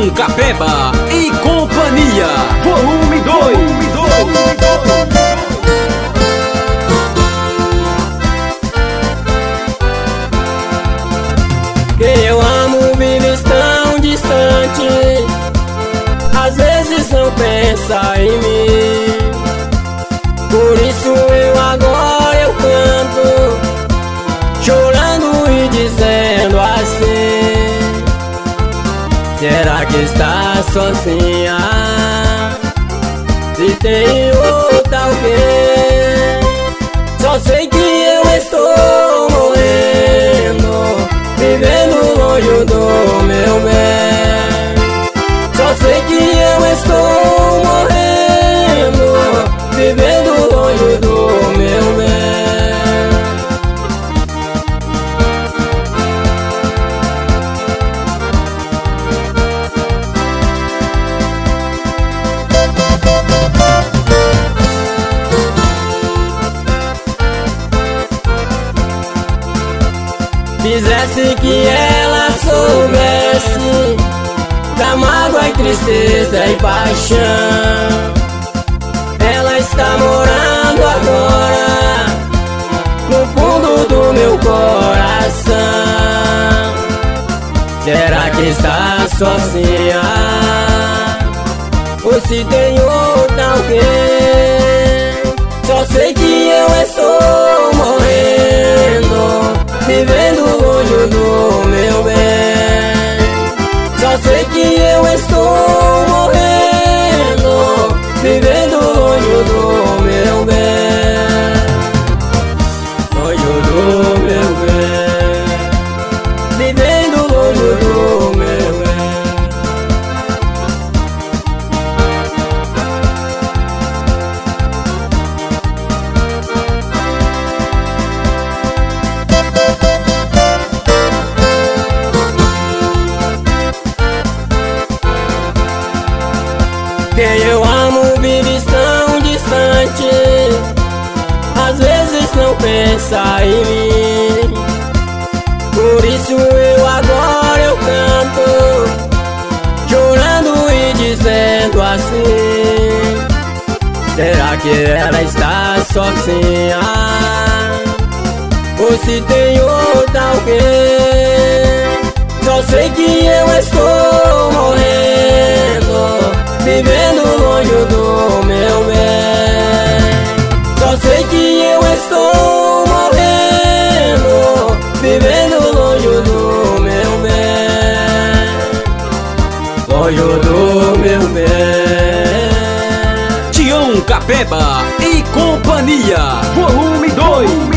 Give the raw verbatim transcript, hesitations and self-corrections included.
Tião Capeba e Companhia, volume dois. Quem eu amo vive tão distante, às vezes não pensa em mim. Por isso eu agora eu canto, chorando e dizendo assim: será que está sozinha? Se tem outra alguém? Só sei que eu estou morrendo, vivendo longe do meu bem. Só sei que eu estou morrendo, vivendo longe do meu bem. Fizesse que ela soubesse da mágoa e tristeza e paixão. Ela está morando agora no fundo do meu coração. Será que está sozinha? Ou se tem outra alguém? Só sei que eu estou morrendo, vivendo longe do meu bem. Só sei que eu estou morrendo, vivendo longe do meu bem. Longe do meu bem, vivendo longe do meu bem. Quem eu amo vive tão distante, às vezes não pensa em mim. Por isso eu agora eu canto, chorando e dizendo assim: será que ela está sozinha? Ou se tem outra alguém? Só sei que eu estou morrendo, vivendo longe do meu bem. Só sei que eu estou morrendo, vivendo longe do meu bem. Longe do meu bem. Tião Capeba e Companhia, volume dois.